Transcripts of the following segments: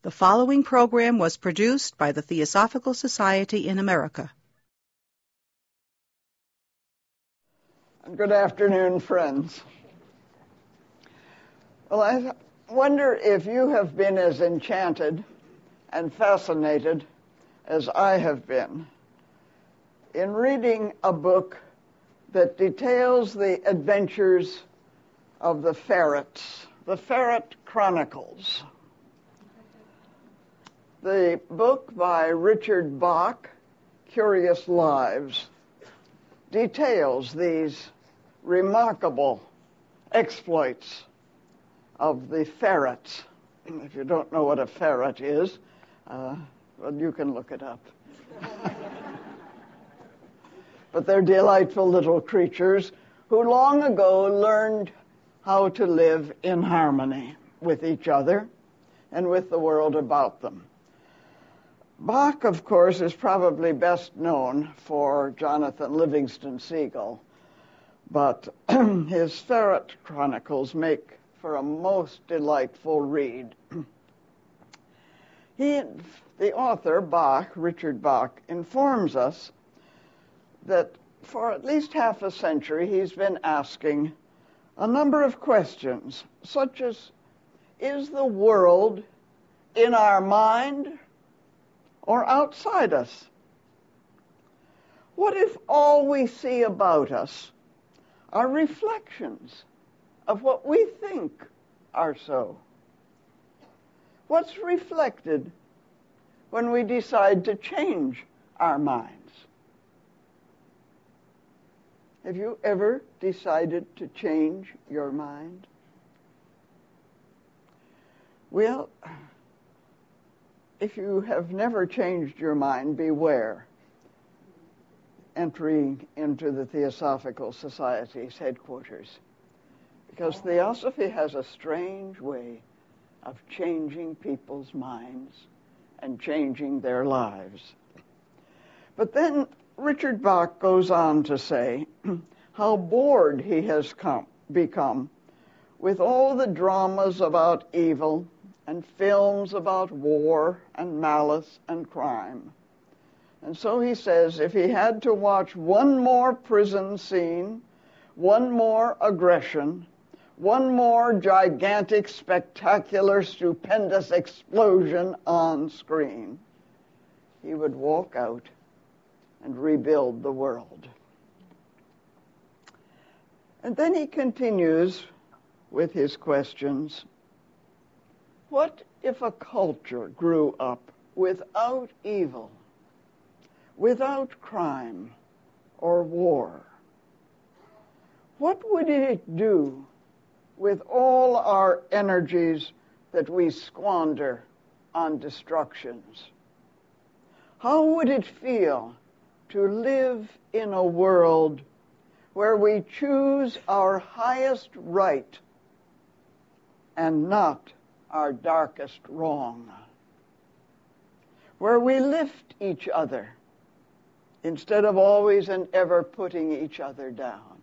The following program was produced by the Theosophical Society in America. Good afternoon, friends. Well, I wonder if you have been as enchanted and fascinated as I have been in reading a book that details the adventures of the ferrets, the Ferret Chronicles. The book by Richard Bach, Curious Lives, details these remarkable exploits of the ferrets. If you don't know what a ferret is, well, you can look it up. But they're delightful little creatures who long ago learned how to live in harmony with each other and with the world about them. Bach, of course, is probably best known for Jonathan Livingston Seagull, but his Ferret Chronicles make for a most delightful read. The author, Bach, Richard Bach, informs us that for at least half a century he's been asking a number of questions, such as, is the world in our mind or outside us? What if all we see about us are reflections of what we think are so? What's reflected when we decide to change our minds? Have you ever decided to change your mind? Well, if you have never changed your mind, beware entering into the Theosophical Society's headquarters, because Theosophy has a strange way of changing people's minds and changing their lives. But then Richard Bach goes on to say how bored he has become with all the dramas about evil and films about war and malice and crime. And so he says if he had to watch one more prison scene, one more aggression, one more gigantic, spectacular, stupendous explosion on screen, he would walk out and rebuild the world. And then he continues with his questions. What if a culture grew up without evil, without crime or war? What would it do with all our energies that we squander on destructions? How would it feel to live in a world where we choose our highest right and not our darkest wrong, where we lift each other instead of always and ever putting each other down?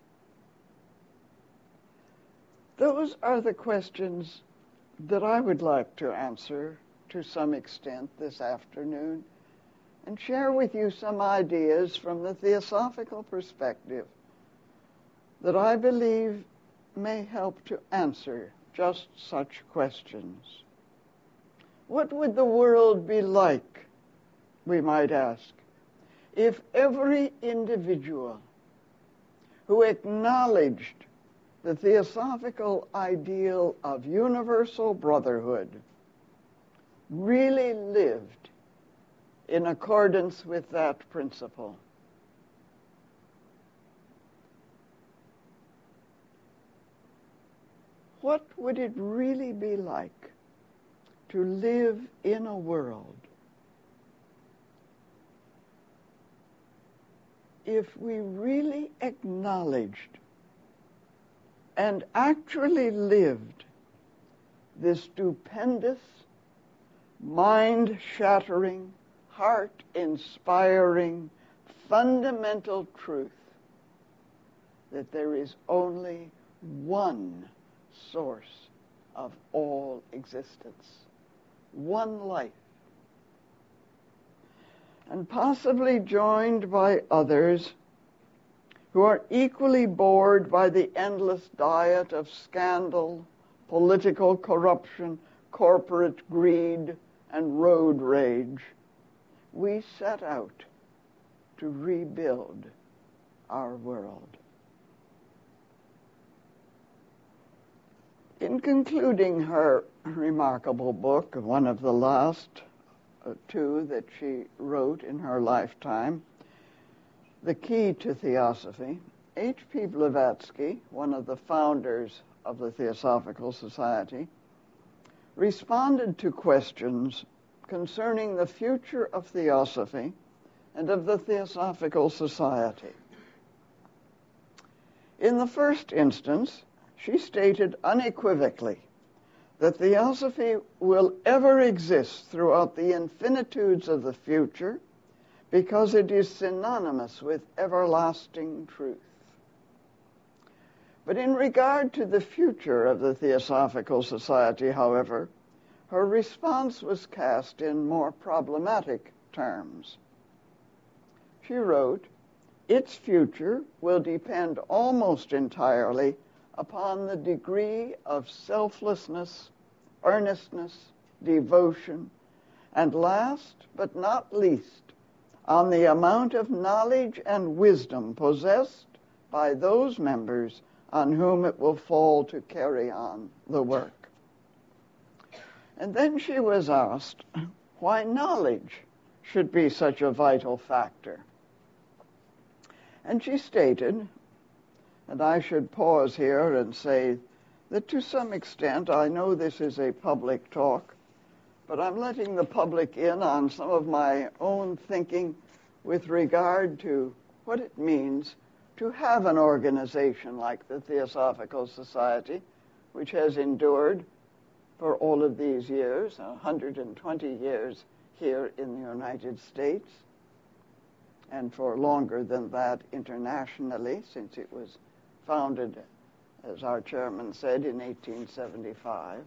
Those are the questions that I would like to answer to some extent this afternoon and share with you some ideas from the theosophical perspective that I believe may help to answer just such questions. What would the world be like, we might ask, if every individual who acknowledged the theosophical ideal of universal brotherhood really lived in accordance with that principle? What would it really be like to live in a world if we really acknowledged and actually lived this stupendous, mind-shattering, heart-inspiring, fundamental truth that there is only one source of all existence, one life, and possibly joined by others who are equally bored by the endless diet of scandal, political corruption, corporate greed, and road rage, we set out to rebuild our world. In concluding her remarkable book, one of the last two that she wrote in her lifetime, The Key to Theosophy, H.P. Blavatsky, one of the founders of the Theosophical Society, responded to questions concerning the future of Theosophy and of the Theosophical Society. In the first instance, she stated unequivocally that Theosophy will ever exist throughout the infinitudes of the future because it is synonymous with everlasting truth. But in regard to the future of the Theosophical Society, however, her response was cast in more problematic terms. She wrote, "Its future will depend almost entirely upon the degree of selflessness, earnestness, devotion, and last but not least, on the amount of knowledge and wisdom possessed by those members on whom it will fall to carry on the work." And then she was asked why knowledge should be such a vital factor. And she stated, and I should pause here and say that to some extent, I know this is a public talk, but I'm letting the public in on some of my own thinking with regard to what it means to have an organization like the Theosophical Society, which has endured for all of these years, 120 years here in the United States, and for longer than that internationally, since it was founded, as our chairman said, in 1875.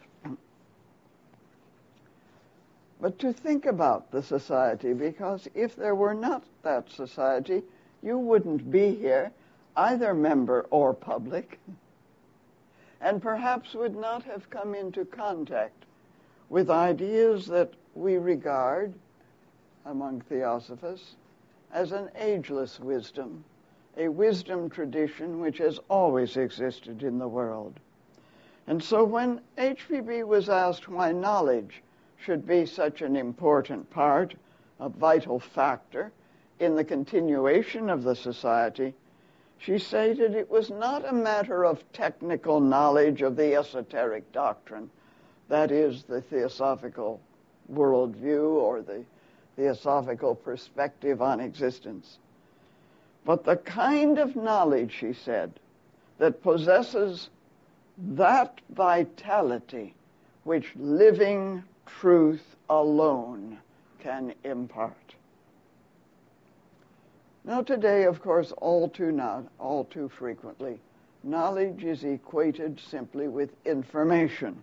But to think about the society, because if there were not that society, you wouldn't be here, either member or public, and perhaps would not have come into contact with ideas that we regard, among theosophists, as an ageless wisdom, a wisdom tradition which has always existed in the world. And so when HPB was asked why knowledge should be such an important part, a vital factor in the continuation of the society, she stated it was not a matter of technical knowledge of the esoteric doctrine, that is, the theosophical worldview or the theosophical perspective on existence, but the kind of knowledge, she said, that possesses that vitality which living truth alone can impart. Now today, of course, all too frequently, knowledge is equated simply with information,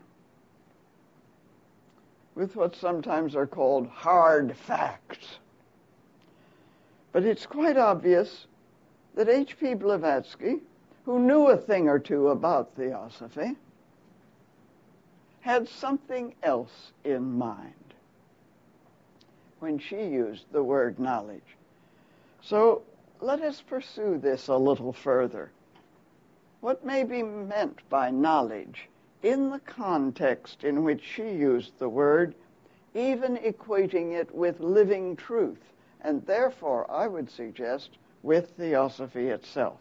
with what sometimes are called hard facts. But it's quite obvious that H.P. Blavatsky, who knew a thing or two about theosophy, had something else in mind when she used the word knowledge. So let us pursue this a little further. What may be meant by knowledge in the context in which she used the word, even equating it with living truth, and therefore, I would suggest, with theosophy itself.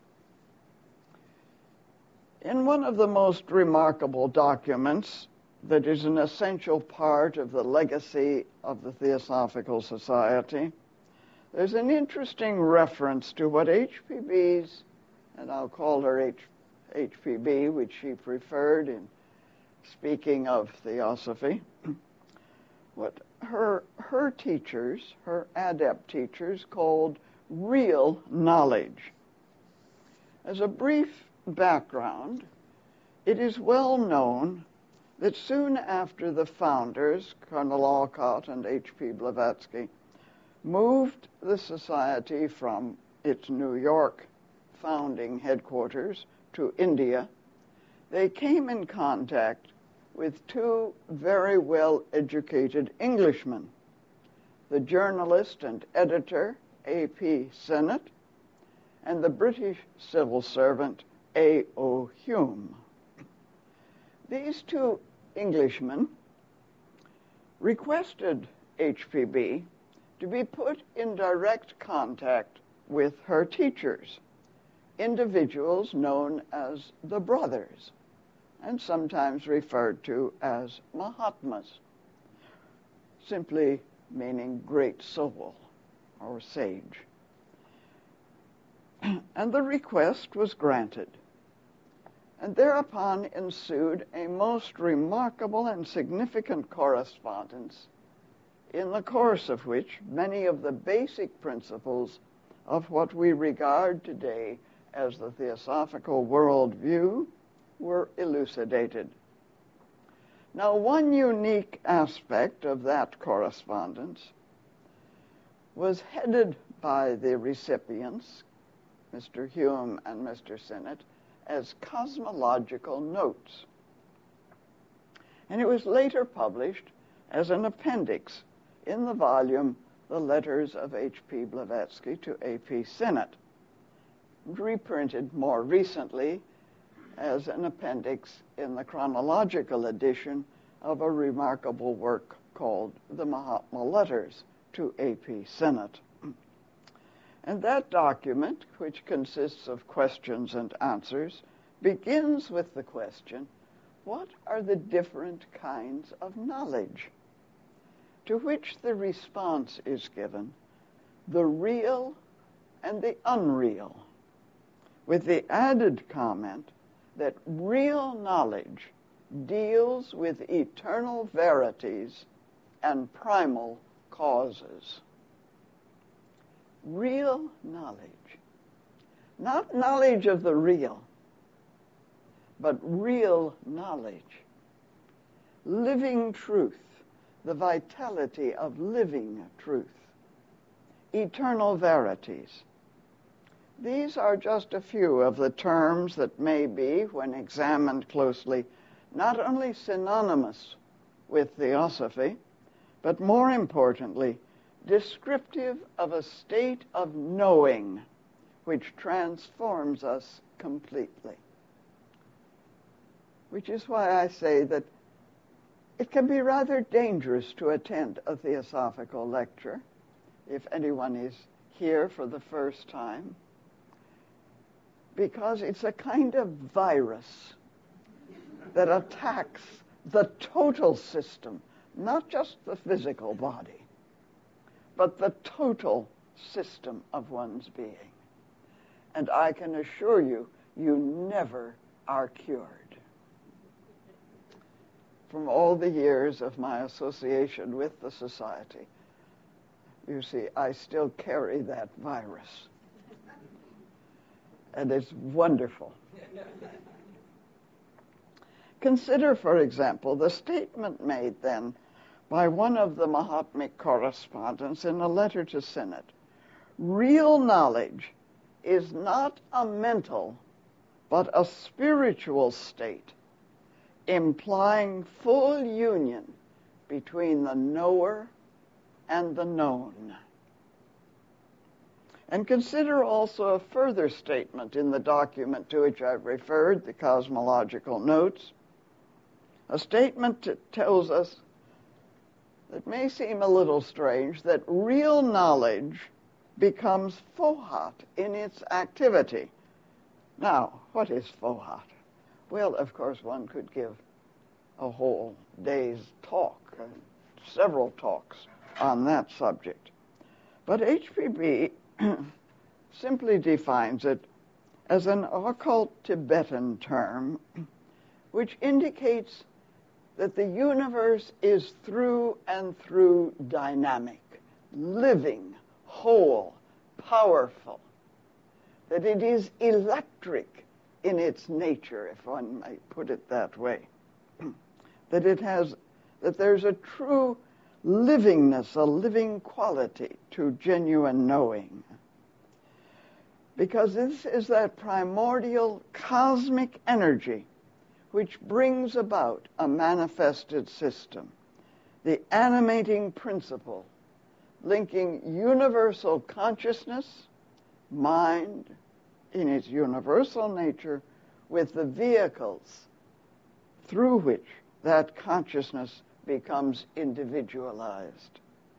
In one of the most remarkable documents that is an essential part of the legacy of the Theosophical Society, there's an interesting reference to what HPB's, and I'll call her HPB, which she preferred in speaking of theosophy, what her teachers, her adept teachers, called real knowledge. As a brief background, it is well known that soon after the founders, Colonel Olcott and H.P. Blavatsky, moved the society from its New York founding headquarters to India, they came in contact with two very well-educated Englishmen, the journalist and editor A.P. Sinnett and the British civil servant A.O. Hume. These two Englishmen requested HPB to be put in direct contact with her teachers, individuals known as the Brothers, and sometimes referred to as Mahatmas, simply meaning great soul or sage. And the request was granted. And thereupon ensued a most remarkable and significant correspondence, in the course of which many of the basic principles of what we regard today as the Theosophical worldview were elucidated. Now, one unique aspect of that correspondence was headed by the recipients, Mr. Hume and Mr. Sinnett, as cosmological notes. And it was later published as an appendix in the volume The Letters of H.P. Blavatsky to A.P. Sinnett, reprinted more recently as an appendix in the chronological edition of a remarkable work called The Mahatma Letters to A.P. Sinnett. And that document, which consists of questions and answers, begins with the question, what are the different kinds of knowledge? To which the response is given, the real and the unreal, with the added comment that real knowledge deals with eternal verities and primal causes. Real knowledge. Not knowledge of the real, but real knowledge. Living truth, the vitality of living truth. Eternal verities. These are just a few of the terms that may be, when examined closely, not only synonymous with theosophy, but more importantly, descriptive of a state of knowing which transforms us completely. Which is why I say that it can be rather dangerous to attend a theosophical lecture if anyone is here for the first time, because it's a kind of virus that attacks the total system, not just the physical body, but the total system of one's being. And I can assure you, you never are cured. From all the years of my association with the society, you see, I still carry that virus. And it's wonderful. Consider, for example, the statement made then by one of the Mahatmic correspondents in a letter to Sinnett. Real knowledge is not a mental, but a spiritual state, implying full union between the knower and the known. And consider also a further statement in the document to which I've referred, the Cosmological Notes, a statement that tells us, that may seem a little strange, that real knowledge becomes fohat in its activity. Now, what is fohat? Well, of course, one could give a whole day's talk, several talks on that subject. But HPB simply defines it as an occult Tibetan term which indicates that the universe is through and through dynamic, living, whole, powerful, that it is electric in its nature, if one might put it that way. that there's a true livingness, a living quality to genuine knowing. Because this is that primordial cosmic energy which brings about a manifested system, the animating principle linking universal consciousness, mind, in its universal nature, with the vehicles through which that consciousness becomes individualized.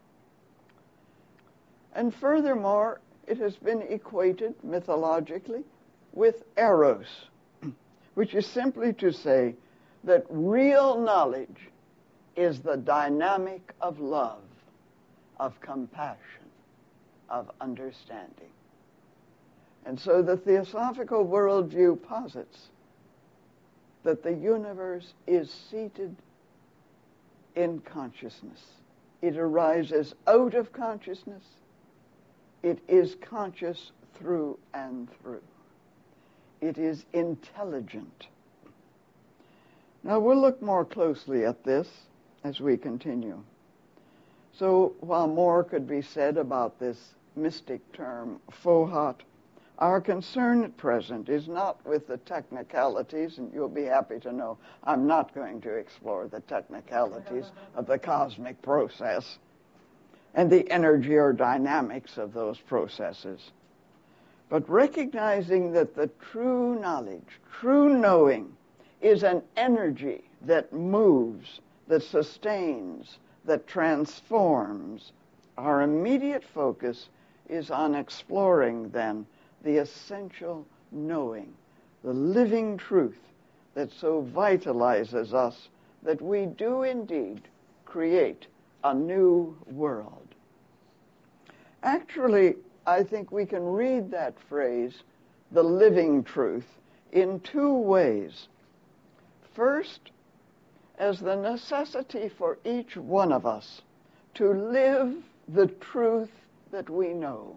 And furthermore, it has been equated mythologically with eros, which is simply to say that real knowledge is the dynamic of love, of compassion, of understanding. And so the theosophical worldview posits that the universe is seated in consciousness. It arises out of consciousness. It is conscious through and through. It is intelligent. Now we'll look more closely at this as we continue. So while more could be said about this mystic term, Fohat, our concern at present is not with the technicalities, and you'll be happy to know I'm not going to explore the technicalities of the cosmic process and the energy or dynamics of those processes, but recognizing that the true knowledge, true knowing, is an energy that moves, that sustains, that transforms. Our immediate focus is on exploring, then, the essential knowing, the living truth that so vitalizes us that we do indeed create a new world. Actually, I think we can read that phrase, the living truth, in two ways. First, as the necessity for each one of us to live the truth that we know,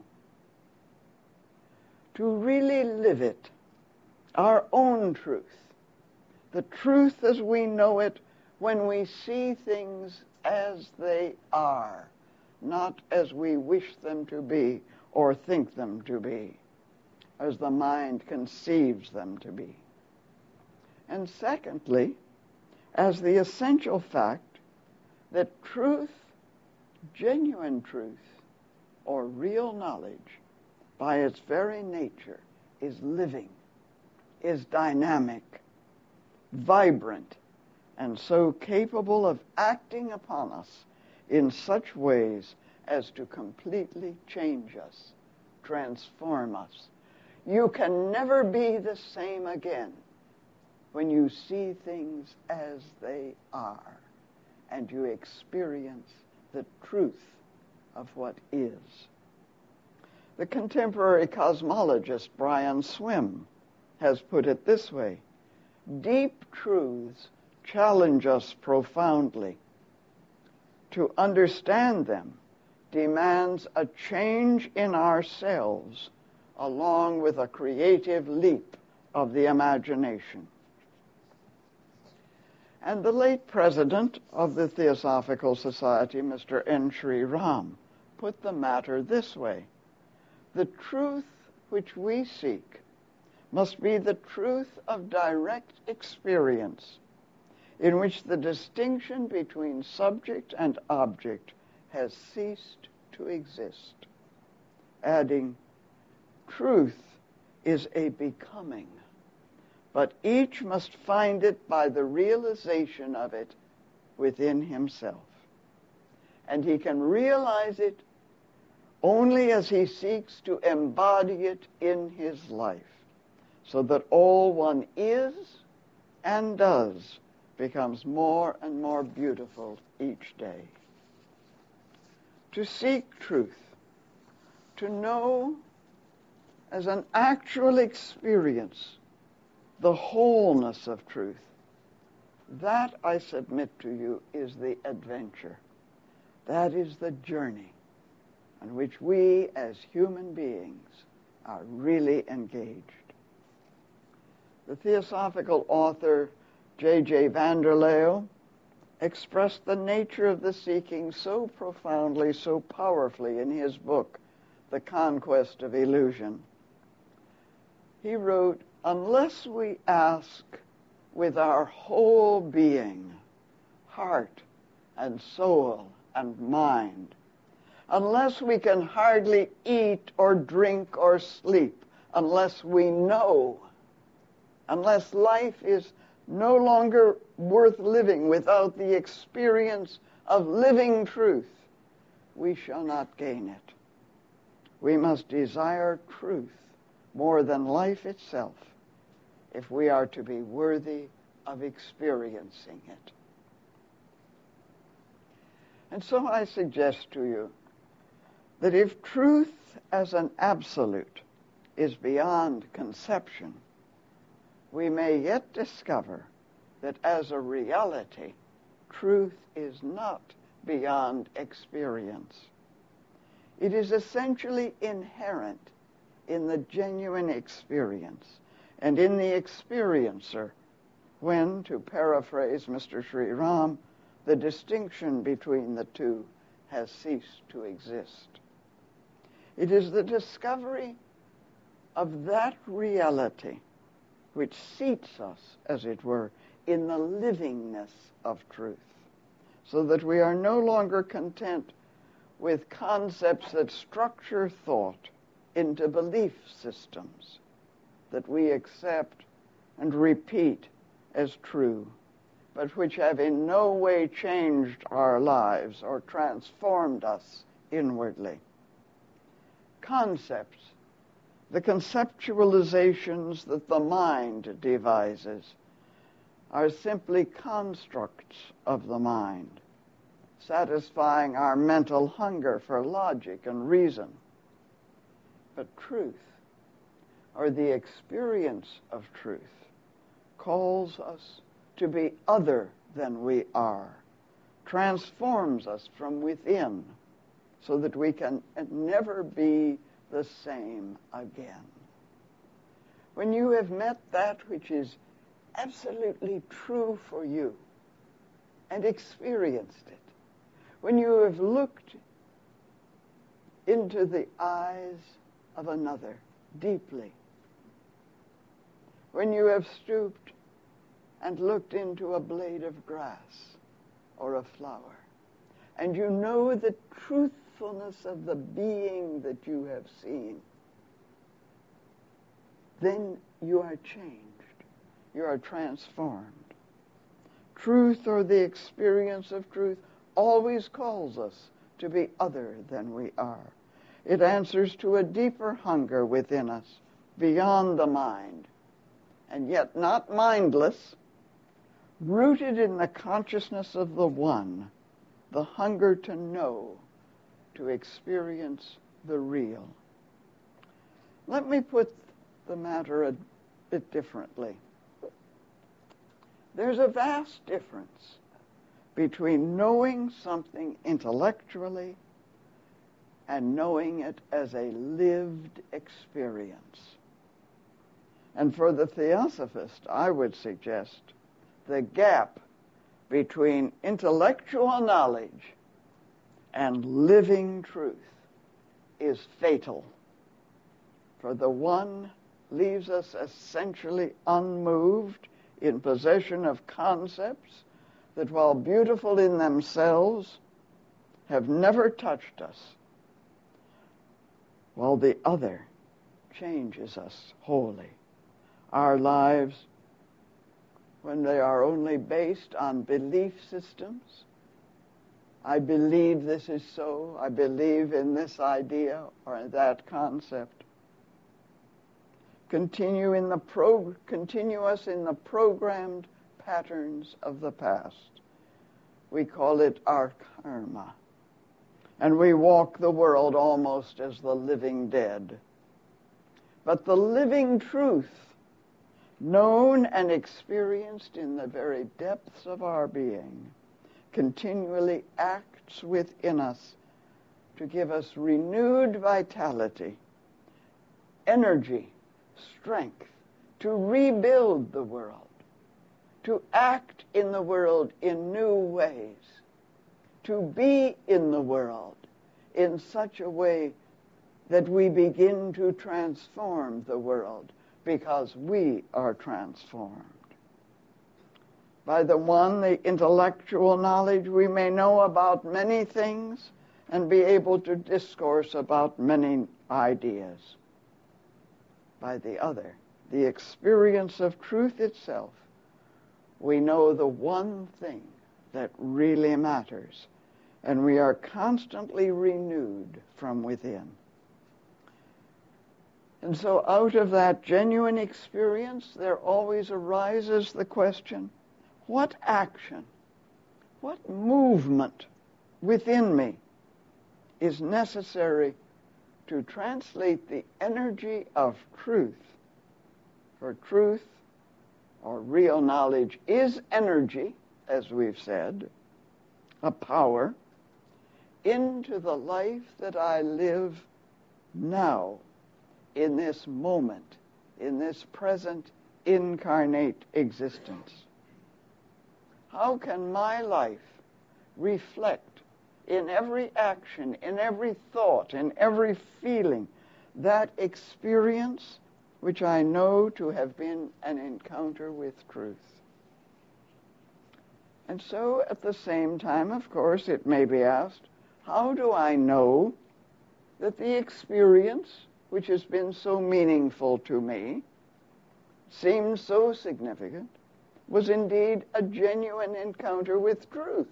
to really live it, our own truth, the truth as we know it when we see things as they are, not as we wish them to be or think them to be, as the mind conceives them to be. And secondly, as the essential fact that truth, genuine truth, or real knowledge, by its very nature, is living, is dynamic, vibrant, and so capable of acting upon us in such ways as to completely change us, transform us. You can never be the same again when you see things as they are and you experience the truth of what is. The contemporary cosmologist Brian Swimme has put it this way: deep truths challenge us profoundly. To understand them demands a change in ourselves along with a creative leap of the imagination. And the late president of the Theosophical Society, Mr. N. Sri Ram, put the matter this way: the truth which we seek must be the truth of direct experience, in which the distinction between subject and object has ceased to exist. Adding, truth is a becoming, but each must find it by the realization of it within himself. And he can realize it only as he seeks to embody it in his life, so that all one is and does becomes more and more beautiful each day. To seek truth, to know as an actual experience the wholeness of truth, that, I submit to you, is the adventure. That is the journey on which we as human beings are really engaged. The theosophical author J.J. Vanderleeuw expressed the nature of the seeking so profoundly, so powerfully in his book, The Conquest of Illusion. He wrote, "Unless we ask with our whole being, heart and soul and mind, unless we can hardly eat or drink or sleep, unless we know, unless life is no longer worth living without the experience of living truth, we shall not gain it. We must desire truth more than life itself if we are to be worthy of experiencing it." And so I suggest to you that if truth as an absolute is beyond conception, we may yet discover that as a reality, truth is not beyond experience. It is essentially inherent in the genuine experience and in the experiencer when, to paraphrase Mr. Sri Ram, the distinction between the two has ceased to exist. It is the discovery of that reality which seats us, as it were, in the livingness of truth, so that we are no longer content with concepts that structure thought into belief systems that we accept and repeat as true, but which have in no way changed our lives or transformed us inwardly. Concepts, the conceptualizations that the mind devises, are simply constructs of the mind, satisfying our mental hunger for logic and reason. But truth, or the experience of truth, calls us to be other than we are, transforms us from within, so that we can never be the same again. When you have met that which is absolutely true for you and experienced it, when you have looked into the eyes of another deeply, when you have stooped and looked into a blade of grass or a flower, and you know the truthfulness of the being that you have seen, then you are changed. You are transformed. Truth, or the experience of truth, always calls us to be other than we are. It answers to a deeper hunger within us, beyond the mind, and yet not mindless, rooted in the consciousness of the one, the hunger to know, to experience the real. Let me put the matter a bit differently. There's a vast difference between knowing something intellectually and knowing it as a lived experience. And for the theosophist, I would suggest the gap between intellectual knowledge and living truth is fatal. For the one leaves us essentially unmoved, in possession of concepts that, while beautiful in themselves, have never touched us, while the other changes us wholly. Our lives, when they are only based on belief systems, I believe this is so, I believe in this idea or that concept, continue us in the programmed patterns of the past. We call it our karma. And we walk the world almost as the living dead. But the living truth, known and experienced in the very depths of our being, continually acts within us to give us renewed vitality, energy, strength to rebuild the world, to act in the world in new ways, to be in the world in such a way that we begin to transform the world because we are transformed. By the one, the intellectual knowledge, we may know about many things and be able to discourse about many ideas. By the other, the experience of truth itself, we know the one thing that really matters, and we are constantly renewed from within. And so out of that genuine experience, there always arises the question, what action, what movement within me is necessary to translate the energy of truth? For truth, or real knowledge, is energy, as we've said, a power, into the life that I live now, in this moment, in this present incarnate existence. How can my life reflect in every action, in every thought, in every feeling, that experience which I know to have been an encounter with truth? And so, at the same time, of course, it may be asked, how do I know that the experience which has been so meaningful to me, seems so significant, was indeed a genuine encounter with truth?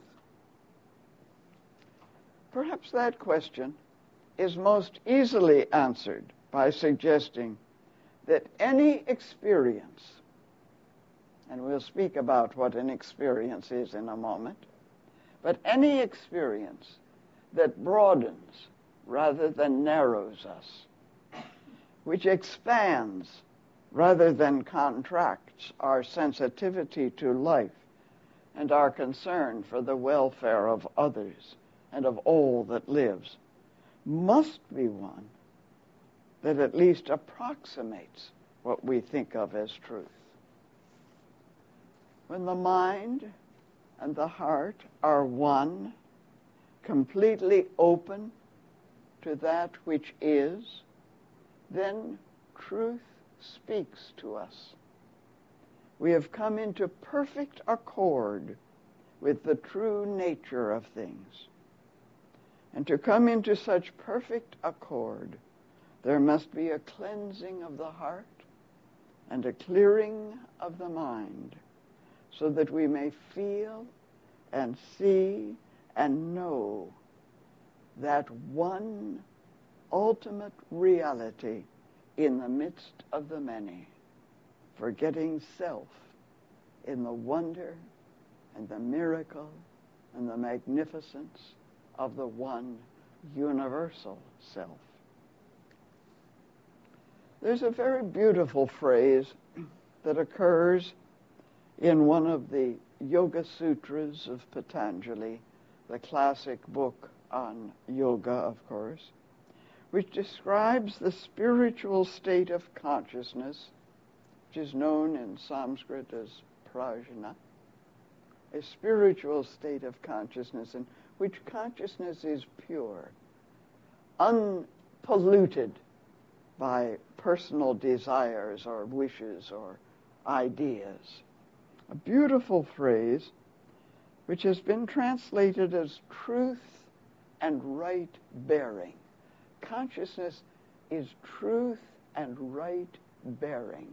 Perhaps that question is most easily answered by suggesting that any experience, and we'll speak about what an experience is in a moment, but any experience that broadens rather than narrows us, which expands rather than contracts our sensitivity to life and our concern for the welfare of others and of all that lives, must be one that at least approximates what we think of as truth. When the mind and the heart are one, completely open to that which is, then truth speaks to us. We have come into perfect accord with the true nature of things. And to come into such perfect accord, there must be a cleansing of the heart and a clearing of the mind, so that we may feel and see and know that one ultimate reality in the midst of the many, forgetting self in the wonder and the miracle and the magnificence of the one universal self. There's a very beautiful phrase that occurs in one of the Yoga Sutras of Patanjali, the classic book on yoga, of course, which describes the spiritual state of consciousness, which is known in Sanskrit as prajna, a spiritual state of consciousness in which consciousness is pure, unpolluted by personal desires or wishes or ideas. A beautiful phrase which has been translated as truth and right bearing. Consciousness is truth and right bearing.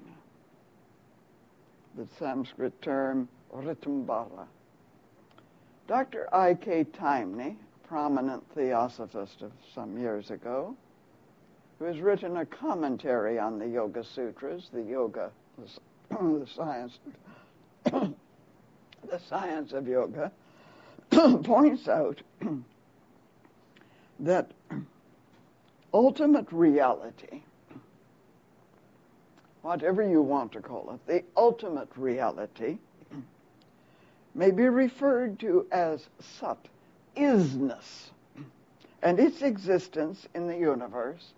The Sanskrit term Ritambara. Dr. I.K. Taimni, a prominent theosophist of some years ago, who has written a commentary on the Yoga Sutras, the science of yoga, points out that ultimate reality, whatever you want to call it, the ultimate reality may be referred to as Sat, isness, and its existence in the universe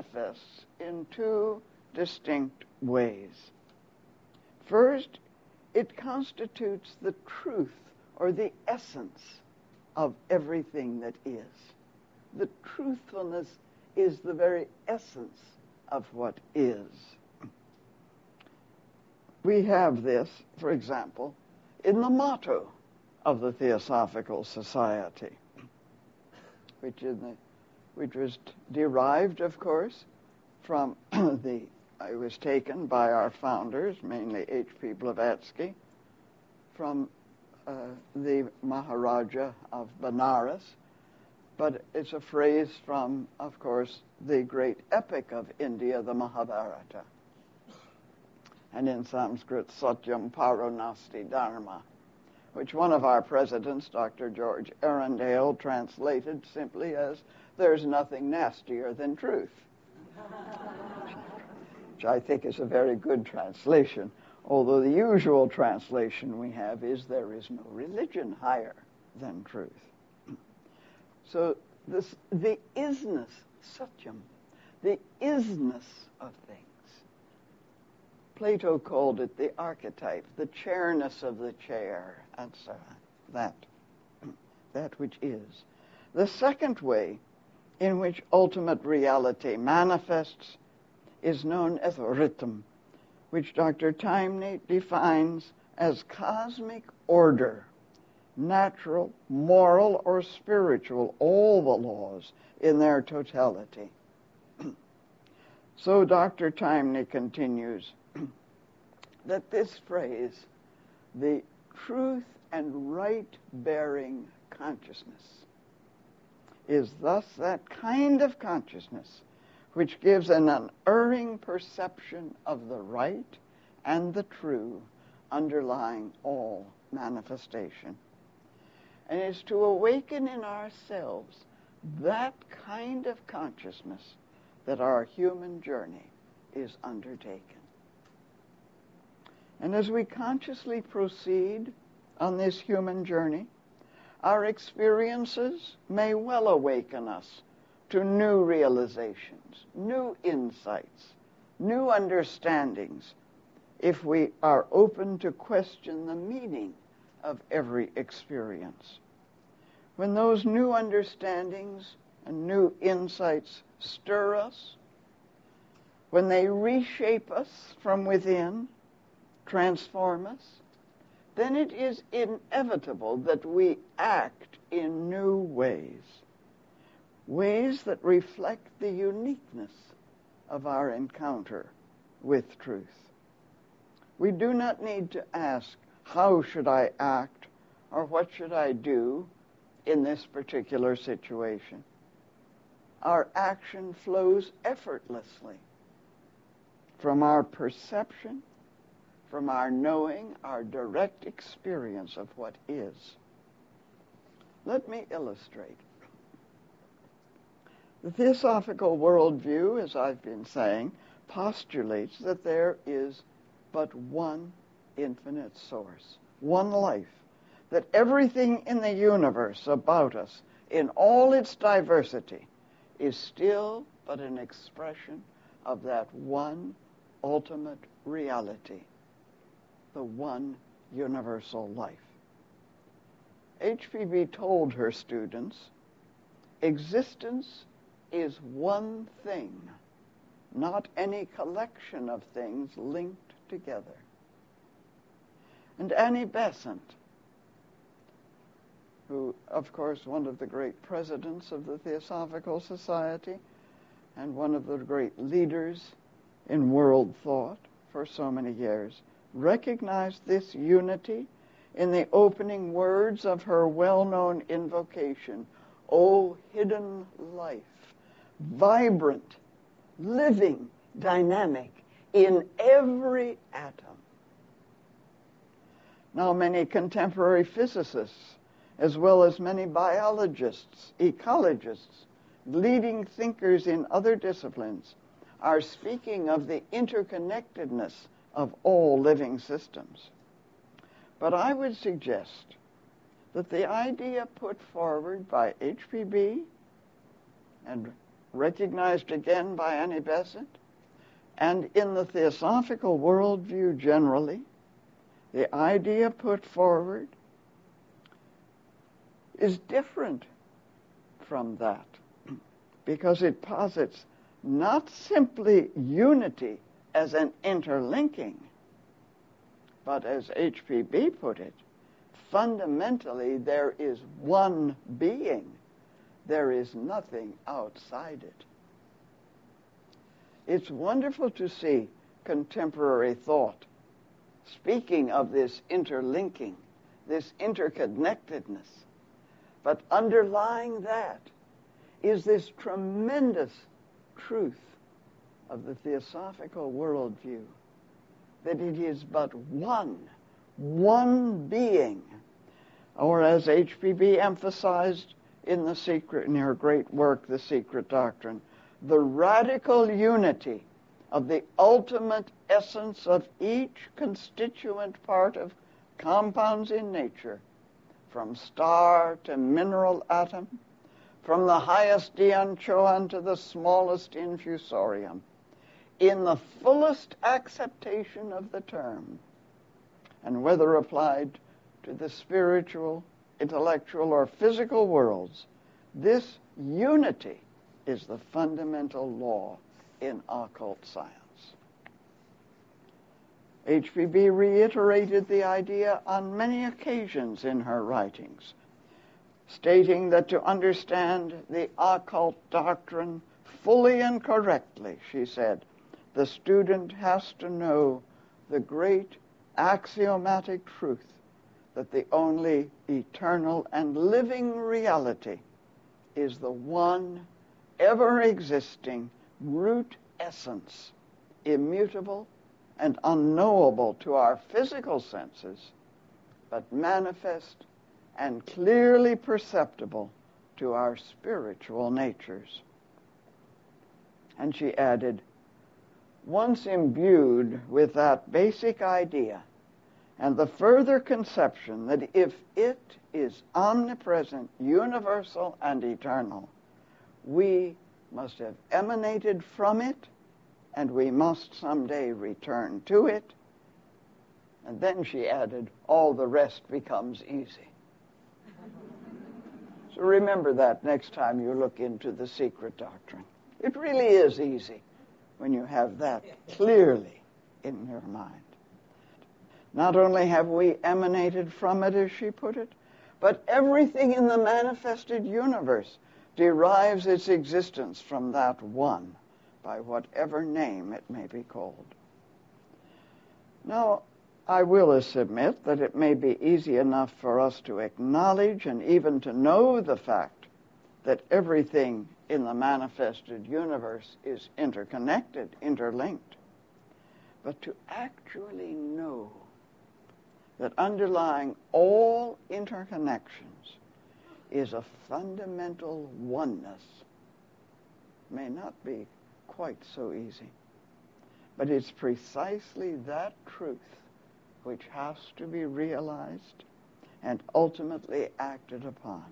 manifests in two distinct ways. First, it constitutes the truth or the essence of everything that is. The truthfulness is the very essence of what is. We have this, for example, in the motto of the Theosophical Society, which was derived, of course, from it was taken by our founders, mainly H.P. Blavatsky, from the Maharaja of Benares, but it's a phrase from, of course, the great epic of India, the Mahabharata, and in Sanskrit, Satyam Paronasti Dharma, which one of our presidents, Dr. George Arundale, translated simply as, "There's nothing nastier than truth," which I think is a very good translation, although the usual translation we have is, "There is no religion higher than truth." So the isness, Satyam, the isness of things. Plato called it the archetype, the chairness of the chair, and so on. That which is. The second way in which ultimate reality manifests is known as rhythm, which Dr. Taimni defines as cosmic order, natural, moral, or spiritual, all the laws in their totality. So Dr. Taimni continues that this phrase, the truth and right-bearing consciousness, is thus that kind of consciousness which gives an unerring perception of the right and the true underlying all manifestation. And is to awaken in ourselves that kind of consciousness that our human journey is undertaken. And as we consciously proceed on this human journey, our experiences may well awaken us to new realizations, new insights, new understandings, if we are open to question the meaning of every experience. When those new understandings and new insights stir us, when they reshape us from within, transform us, then it is inevitable that we act in new ways that reflect the uniqueness of our encounter with truth. We do not need to ask, how should I act, or what should I do in this particular situation? Our action flows effortlessly from our perception, from our knowing, our direct experience of what is. Let me illustrate. The theosophical worldview, as I've been saying, postulates that there is but one infinite source, one life, that everything in the universe about us, in all its diversity, is still but an expression of that one ultimate reality, the one universal life. HPB told her students, existence is one thing, not any collection of things linked together. And Annie Besant, who, of course, one of the great presidents of the Theosophical Society and one of the great leaders in world thought for so many years, recognized this unity in the opening words of her well-known invocation, O hidden life, vibrant, living, dynamic in every atom. Now, many contemporary physicists, as well as many biologists, ecologists, leading thinkers in other disciplines, are speaking of the interconnectedness of all living systems. But I would suggest that the idea put forward by HPB and recognized again by Annie Besant and in the theosophical worldview generally, The idea put forward is different from that because it posits not simply unity as an interlinking, but as HPB put it, fundamentally there is one being. There is nothing outside it. It's wonderful to see contemporary thought speaking of this interlinking, this interconnectedness. But underlying that is this tremendous truth of the theosophical worldview, that it is but one being, or as HPB emphasized in her great work, The Secret Doctrine, the radical unity of the ultimate essence of each constituent part of compounds in nature, from star to mineral atom, from the highest dianchoan to the smallest infusorium, in the fullest acceptation of the term, and whether applied to the spiritual, intellectual, or physical worlds, this unity is the fundamental law in occult science. HPB reiterated the idea on many occasions in her writings, stating that to understand the occult doctrine fully and correctly, she said, the student has to know the great axiomatic truth that the only eternal and living reality is the one ever-existing root essence, immutable and unknowable to our physical senses, but manifest and clearly perceptible to our spiritual natures. And she added, once imbued with that basic idea and the further conception that if it is omnipresent, universal, and eternal, we must have emanated from it, and we must someday return to it. And then she added, all the rest becomes easy. So remember that next time you look into the Secret Doctrine. It really is easy when you have that clearly in your mind. Not only have we emanated from it, as she put it, but everything in the manifested universe derives its existence from that one, by whatever name it may be called. Now, I will submit that it may be easy enough for us to acknowledge and even to know the fact that everything in the manifested universe is interconnected, interlinked. But to actually know that underlying all interconnections is a fundamental oneness may not be quite so easy. But it's precisely that truth which has to be realized and ultimately acted upon.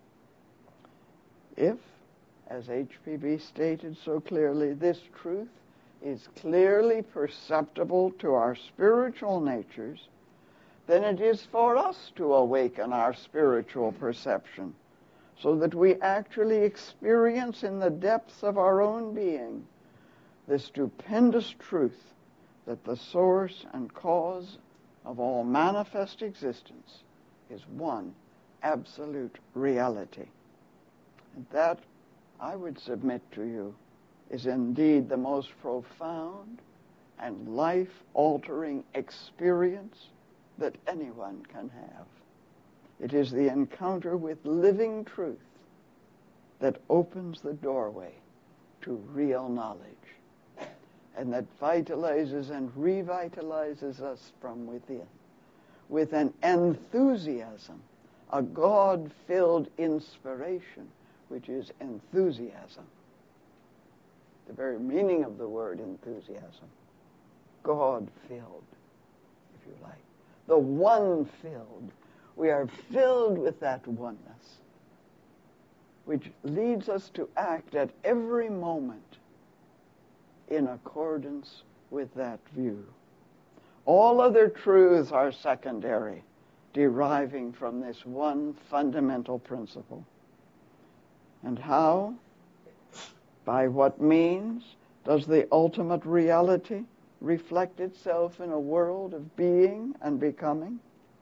If, as HPB stated so clearly, this truth is clearly perceptible to our spiritual natures, then it is for us to awaken our spiritual perception so that we actually experience in the depths of our own being the stupendous truth that the source and cause of all manifest existence is one absolute reality. And that, I would submit to you, is indeed the most profound and life-altering experience that anyone can have. It is the encounter with living truth that opens the doorway to real knowledge and that vitalizes and revitalizes us from within with an enthusiasm, a God-filled inspiration, which is enthusiasm. The very meaning of the word enthusiasm. God-filled, if you like. The one-filled. We are filled with that oneness, which leads us to act at every moment in accordance with that view. All other truths are secondary, deriving from this one fundamental principle. And how? By what means does the ultimate reality reflect itself in a world of being and becoming?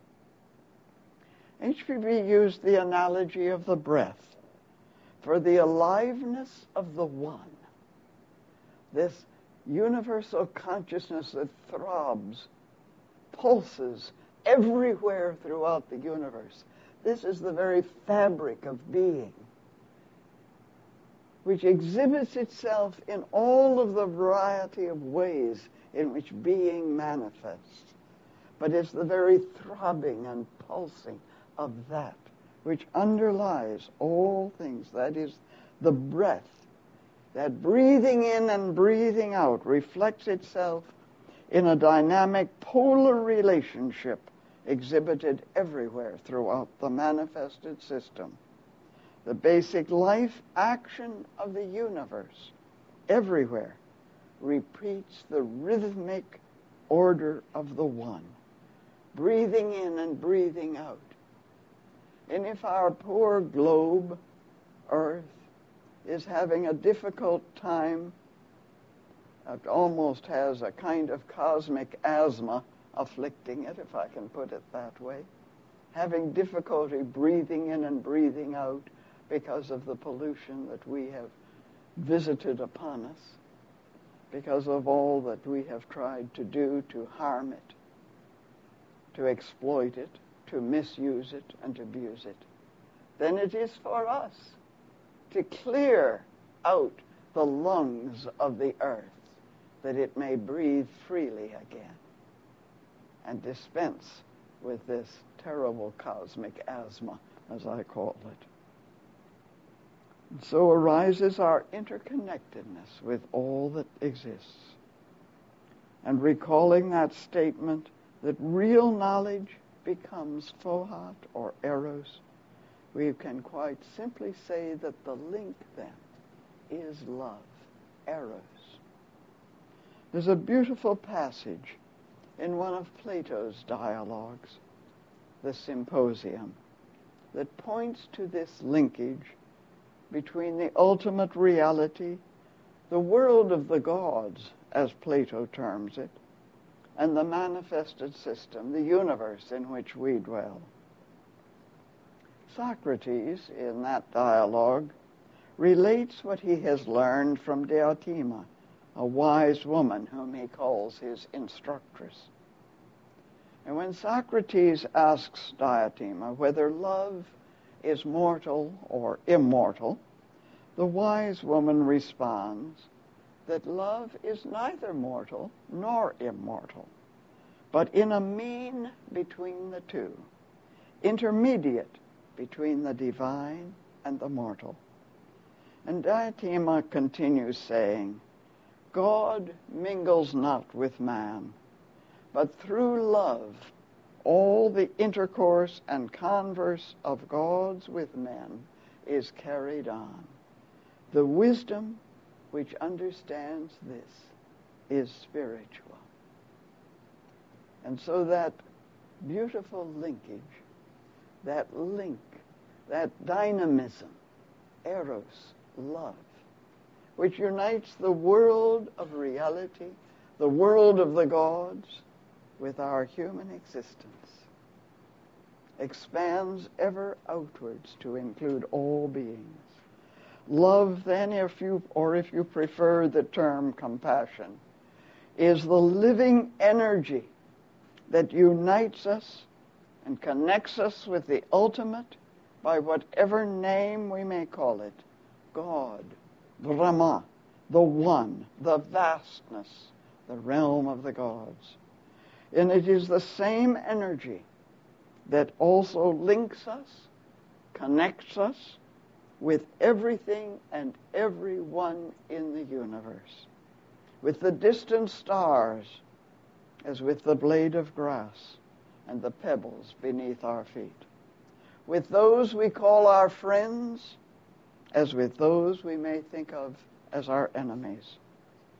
HPB used the analogy of the breath for the aliveness of the one, this universal consciousness that throbs, pulses everywhere throughout the universe. This is the very fabric of being, which exhibits itself in all of the variety of ways in which being manifests. But it's the very throbbing and pulsing of that which underlies all things. That is the breath. That breathing in and breathing out reflects itself in a dynamic polar relationship exhibited everywhere throughout the manifested system. The basic life action of the universe everywhere repeats the rhythmic order of the one, breathing in and breathing out. And if our poor globe, Earth, is having a difficult time, it almost has a kind of cosmic asthma afflicting it, if I can put it that way, having difficulty breathing in and breathing out because of the pollution that we have visited upon us, because of all that we have tried to do to harm it, to exploit it, to misuse it, and to abuse it, then it is for us to clear out the lungs of the earth that it may breathe freely again and dispense with this terrible cosmic asthma, as I call it. And so arises our interconnectedness with all that exists. And recalling that statement that real knowledge becomes Fohat or Eros, we can quite simply say that the link then is love, Eros. There's a beautiful passage in one of Plato's dialogues, the Symposium, that points to this linkage between the ultimate reality, the world of the gods, as Plato terms it, and the manifested system, the universe in which we dwell. Socrates, in that dialogue, relates what he has learned from Diotima, a wise woman whom he calls his instructress. And when Socrates asks Diotima whether love is mortal or immortal, the wise woman responds that love is neither mortal nor immortal, but in a mean between the two, intermediate between the divine and the mortal. And Diotima continues saying, God mingles not with man, but through love all the intercourse and converse of gods with men is carried on. The wisdom which understands this is spiritual. And so that beautiful linkage, that link, that dynamism, Eros, love, which unites the world of reality, the world of the gods, with our human existence, expands ever outwards to include all beings. Love, then, if you prefer the term compassion, is the living energy that unites us and connects us with the ultimate by whatever name we may call it, God, Brahma, the One, the vastness, the realm of the gods. And it is the same energy that also links us, connects us with everything and everyone in the universe, with the distant stars as with the blade of grass and the pebbles beneath our feet, with those we call our friends as with those we may think of as our enemies.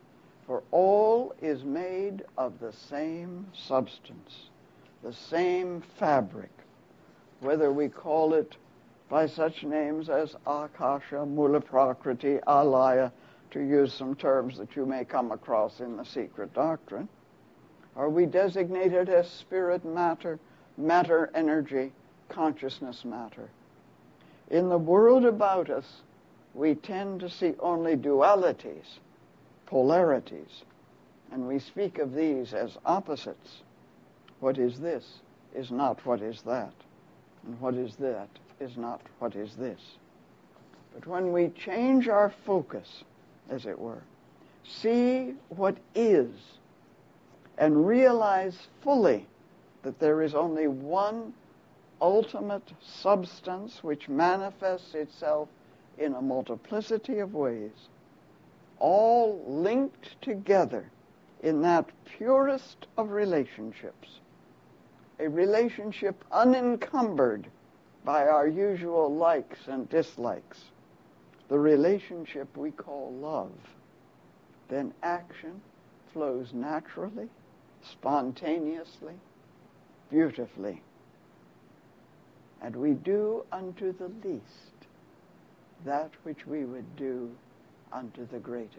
For all is made of the same substance, the same fabric, whether we call it by such names as Akasha, Mula Prakriti, Alaya, to use some terms that you may come across in the secret doctrine, or we designate it as spirit matter, matter energy, consciousness matter. In the world about us, we tend to see only dualities, polarities, and we speak of these as opposites. What is this is not what is that, and what is that is not what is this. But when we change our focus, as it were, see what is, and realize fully that there is only one ultimate substance which manifests itself in a multiplicity of ways, all linked together in that purest of relationships, a relationship unencumbered by our usual likes and dislikes, the relationship we call love, then action flows naturally, spontaneously, beautifully. And we do unto the least that which we would do unto the greatest.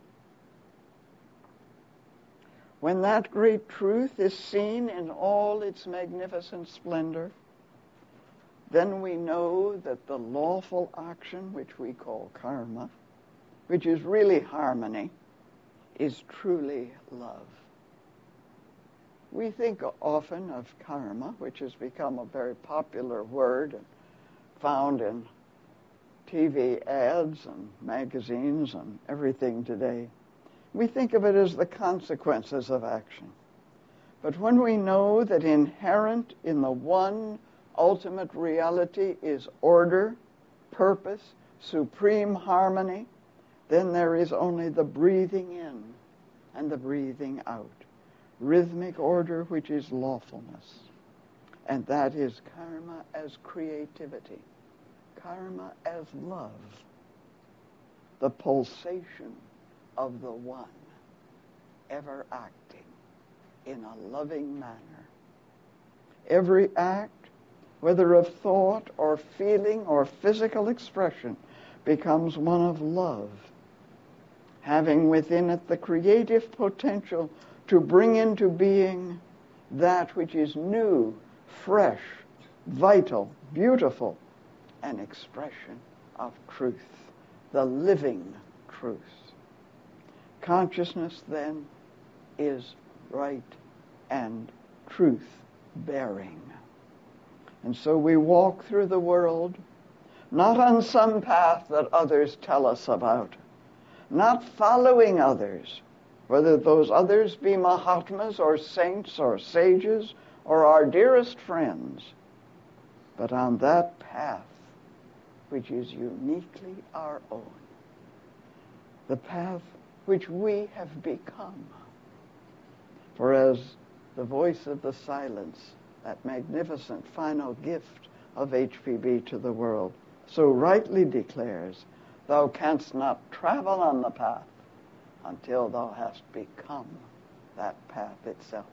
When that great truth is seen in all its magnificent splendor, then we know that the lawful action, which we call karma, which is really harmony, is truly love. We think often of karma, which has become a very popular word and found in TV ads and magazines and everything today. We think of it as the consequences of action. But when we know that inherent in the one ultimate reality is order, purpose, supreme harmony, then there is only the breathing in and the breathing out. Rhythmic order, which is lawfulness. And that is karma as creativity. Karma as love. The pulsation of the one, ever acting in a loving manner. Every act, whether of thought or feeling or physical expression, becomes one of love, having within it the creative potential to bring into being that which is new, fresh, vital, beautiful, an expression of truth, the living truth. Consciousness, then, is right and truth-bearing. And so we walk through the world, not on some path that others tell us about, not following others, whether those others be Mahatmas or saints or sages or our dearest friends, but on that path which is uniquely our own, the path which we have become. For as the voice of the silence, that magnificent final gift of HPB to the world, so rightly declares, thou canst not travel on the path until thou hast become that path itself.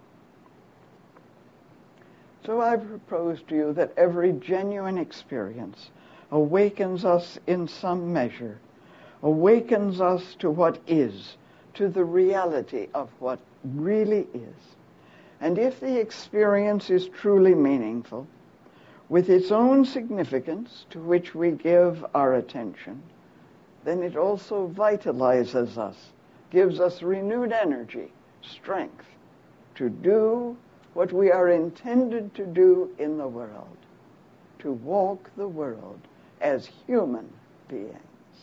So I propose to you that every genuine experience awakens us in some measure, awakens us to what is, to the reality of what really is. And if the experience is truly meaningful, with its own significance to which we give our attention, then it also vitalizes us, gives us renewed energy, strength, to do what we are intended to do in the world, to walk the world as human beings.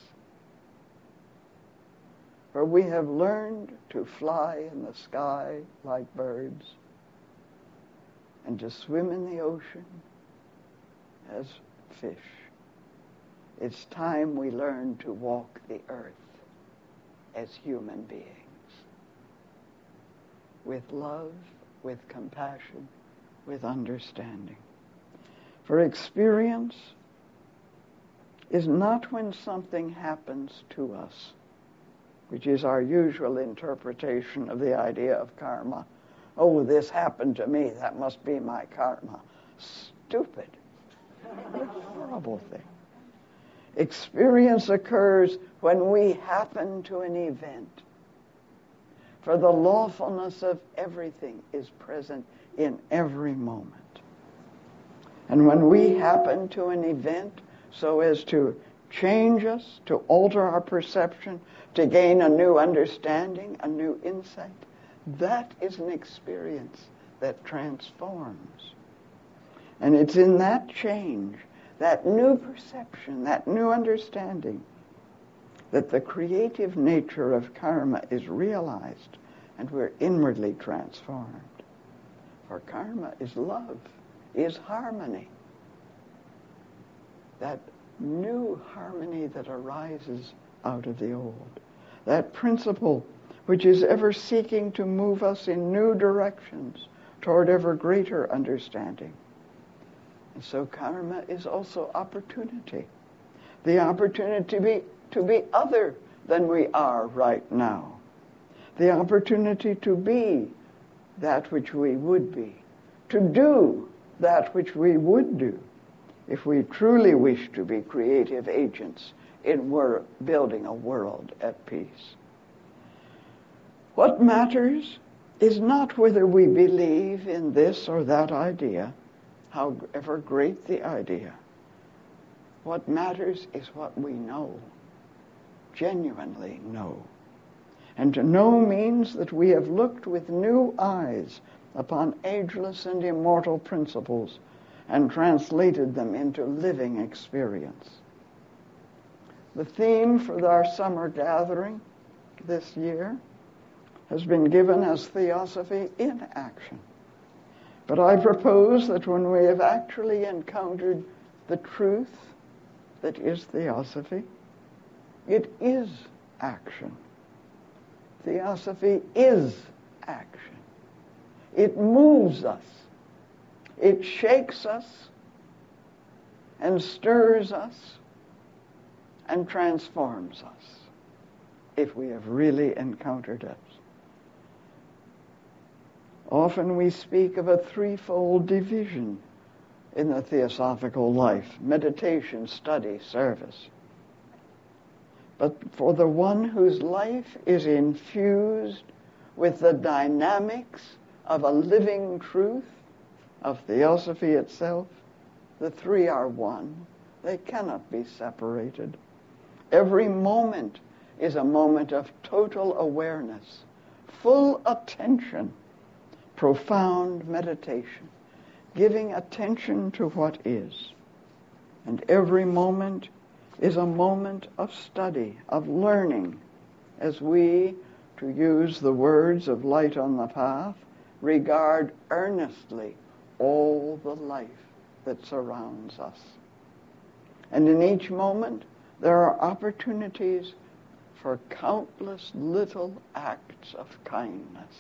For we have learned to fly in the sky like birds and to swim in the ocean as fish. It's time we learn to walk the earth as human beings, with love, with compassion, with understanding. For experience is not when something happens to us, which is our usual interpretation of the idea of karma. Oh, this happened to me, that must be my karma. Stupid. What a horrible thing. Experience occurs when we happen to an event. For the lawfulness of everything is present in every moment. And when we happen to an event so as to change us, to alter our perception, to gain a new understanding, a new insight, that is an experience that transforms. And it's in that change, that new perception, that new understanding, that the creative nature of karma is realized and we're inwardly transformed. For karma is love, is harmony. That new harmony that arises out of the old. That principle which is ever seeking to move us in new directions toward ever greater understanding. And so karma is also opportunity. The opportunity to be other than we are right now. The opportunity to be that which we would be. To do that which we would do if we truly wish to be creative agents in building a world at peace. What matters is not whether we believe in this or that idea, however great the idea. What matters is what we know, genuinely know. And to know means that we have looked with new eyes upon ageless and immortal principles and translated them into living experience. The theme for our summer gathering this year has been given as Theosophy in Action. But I propose that when we have actually encountered the truth that is Theosophy, it is action. Theosophy is action. It moves us. It shakes us and stirs us and transforms us if we have really encountered it. Often we speak of a threefold division in the theosophical life: meditation, study, service. But for the one whose life is infused with the dynamics of a living truth, of Theosophy itself, the three are one. They cannot be separated. Every moment is a moment of total awareness, full attention, profound meditation, giving attention to what is. And every moment is a moment of study, of learning, as we, to use the words of Light on the Path, regard earnestly all the life that surrounds us. And in each moment, there are opportunities for countless little acts of kindness.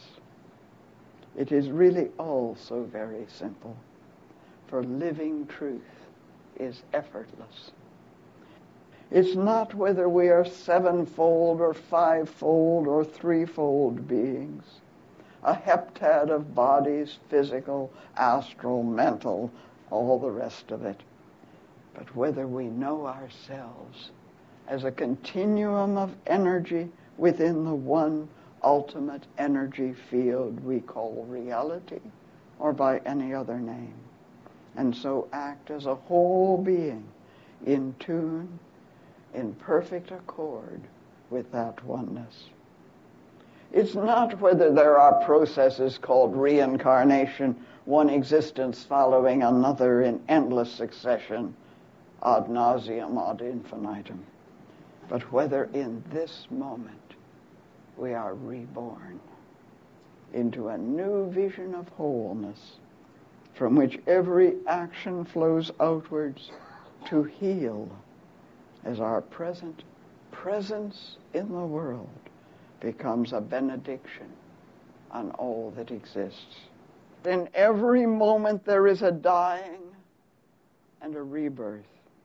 It is really all so very simple, for living truth is effortless. It's not whether we are sevenfold or fivefold or threefold beings, a heptad of bodies, physical, astral, mental, all the rest of it, but whether we know ourselves as a continuum of energy within the one ultimate energy field we call reality, or by any other name, and so act as a whole being in tune, in perfect accord with that oneness. It's not whether there are processes called reincarnation, one existence following another in endless succession, ad nauseam, ad infinitum, but whether in this moment we are reborn into a new vision of wholeness from which every action flows outwards to heal as our present presence in the world becomes a benediction on all that exists. In every moment there is a dying and a rebirth.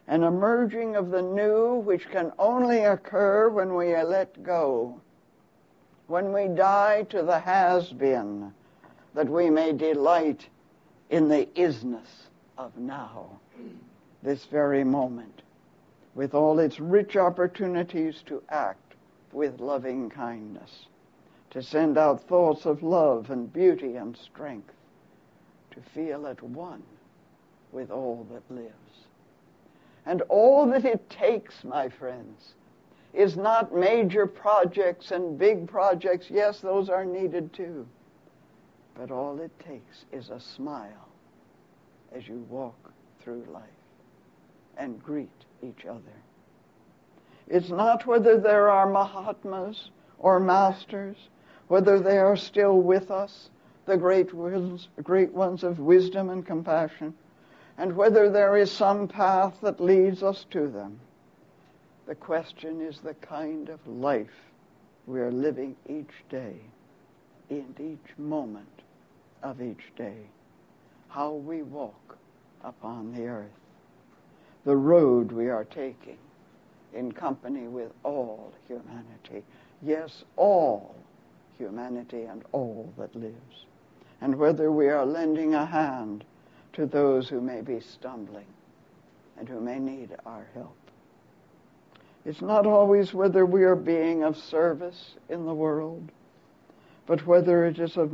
an emerging of the new which can only occur when we let go, when we die to the has-been, that we may delight in the isness of now, this very moment, with all its rich opportunities to act with loving kindness, to send out thoughts of love and beauty and strength, to feel at one with all that lives. And all that it takes, my friends, is not major projects and big projects. Yes, those are needed too. But all it takes is a smile as you walk through life and greet each other. It's not whether there are Mahatmas or masters, whether they are still with us, the great ones of wisdom and compassion, and whether there is some path that leads us to them. The question is the kind of life we are living each day, in each moment of each day, how we walk upon the earth, the road we are taking in company with all humanity. Yes, all humanity and all that lives. And whether we are lending a hand to those who may be stumbling and who may need our help. It's not always whether we are being of service in the world, but whether it is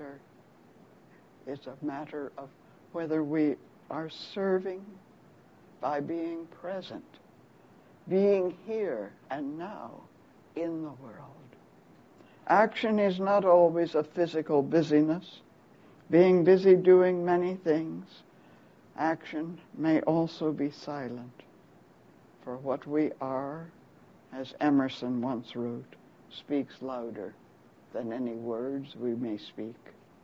it's a matter of whether we are serving by being present, being here and now in the world. Action is not always a physical busyness, being busy doing many things. Action may also be silent, for what we are, as Emerson once wrote, speaks louder than any words we may speak.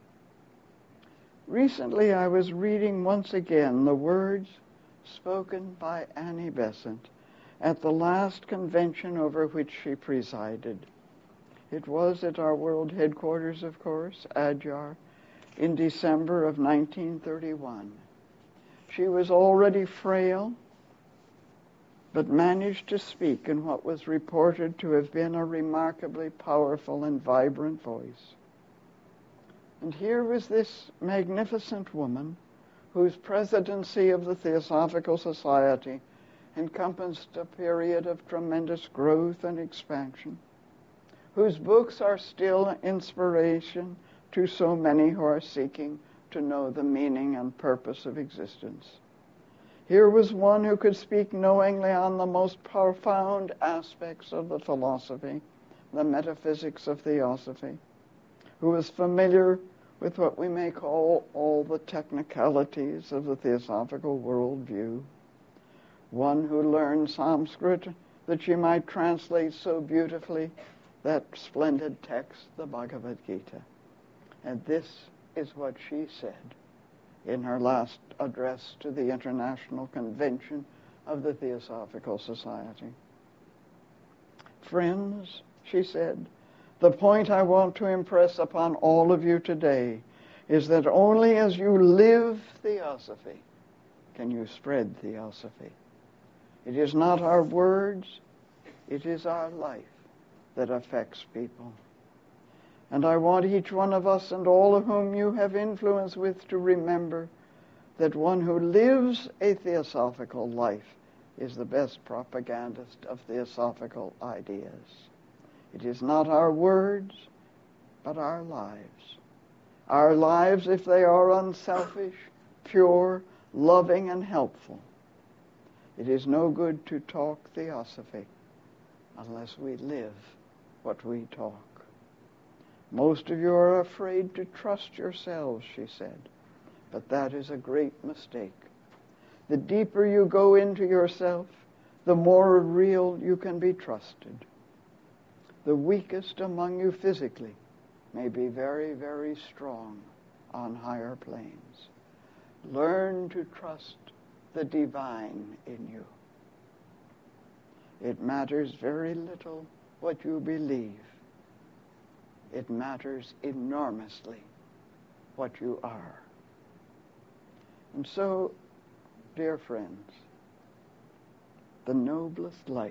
Recently I was reading once again the words spoken by Annie Besant at the last convention over which she presided. It was at our world headquarters, of course, Adyar, in December of 1931. She was already frail, but managed to speak in what was reported to have been a remarkably powerful and vibrant voice. And here was this magnificent woman whose presidency of the Theosophical Society encompassed a period of tremendous growth and expansion, whose books are still inspiration to so many who are seeking to know the meaning and purpose of existence. Here was one who could speak knowingly on the most profound aspects of the philosophy, the metaphysics of theosophy, who was familiar with what we may call all the technicalities of the theosophical worldview, one who learned Sanskrit that she might translate so beautifully that splendid text, the Bhagavad Gita. And this is what she said in her last address to the International Convention of the Theosophical Society. Friends, she said, the point I want to impress upon all of you today is that only as you live theosophy can you spread theosophy. It is not our words, it is our life that affects people. And I want each one of us and all of whom you have influence with to remember that one who lives a theosophical life is the best propagandist of theosophical ideas. It is not our words, but our lives. Our lives, if they are unselfish, pure, loving, and helpful. It is no good to talk theosophy unless we live what we talk. Most of you are afraid to trust yourselves, she said, but that is a great mistake. The deeper you go into yourself, the more real you can be trusted. The weakest among you physically may be very, very strong on higher planes. Learn to trust the divine in you. It matters very little what you believe. It matters enormously what you are. And so, dear friends, the noblest life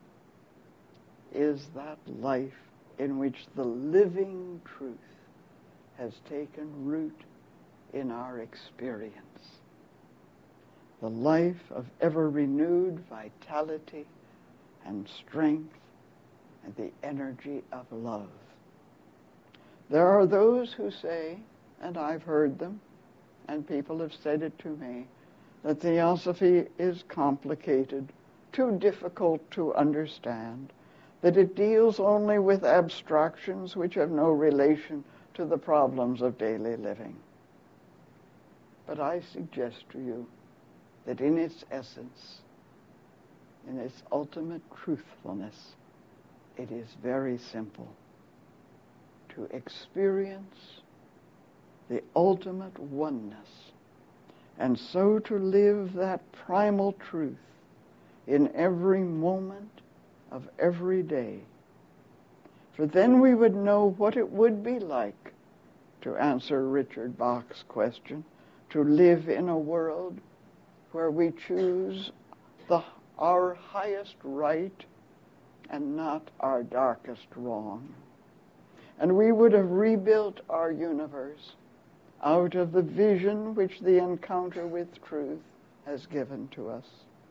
is that life in which the living truth has taken root in our experience. The life of ever-renewed vitality and strength and the energy of love. There are those who say, and I've heard them, and people have said it to me, that theosophy is complicated, too difficult to understand, that it deals only with abstractions which have no relation to the problems of daily living. But I suggest to you that in its essence, in its ultimate truthfulness, it is very simple to experience the ultimate oneness, and so to live that primal truth in every moment of every day. For then we would know what it would be like, to answer Richard Bach's question, to live in a world where we choose our highest right and not our darkest wrong. And we would have rebuilt our universe out of the vision which the encounter with truth has given to us.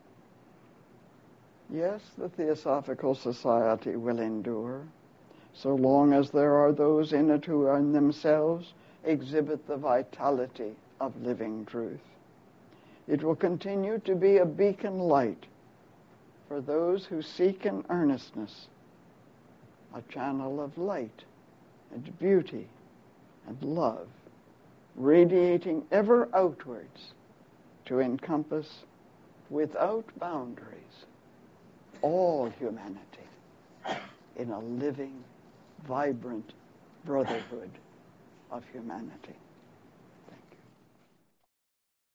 Yes, the Theosophical Society will endure, so long as there are those in it who in themselves exhibit the vitality of living truth. It will continue to be a beacon light for those who seek in earnestness a channel of light and beauty and love, radiating ever outwards to encompass without boundaries all humanity in a living, vibrant brotherhood of humanity.